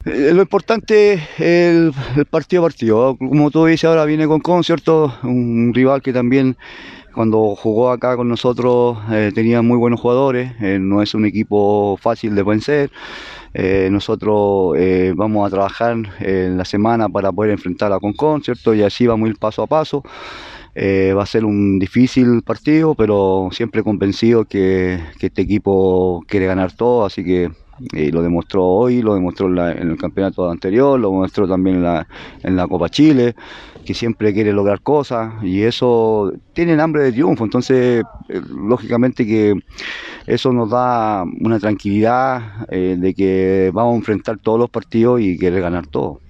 Lo importante es el partido a partido. Como tú dices, ahora viene con, ¿cierto? Un rival que también cuando jugó acá con nosotros tenía muy buenos jugadores. No es un equipo fácil de vencer. Nosotros vamos a trabajar en la semana para poder enfrentar a Concon, ¿cierto? Y así vamos a ir paso a paso. Va a ser un difícil partido, pero siempre convencido que este equipo quiere ganar todo, así que lo demostró hoy, lo demostró en el campeonato anterior, lo demostró también en la Copa Chile, que siempre quiere lograr cosas y eso tienen hambre de triunfo, entonces lógicamente que eso nos da una tranquilidad de que vamos a enfrentar todos los partidos y querer ganar todo.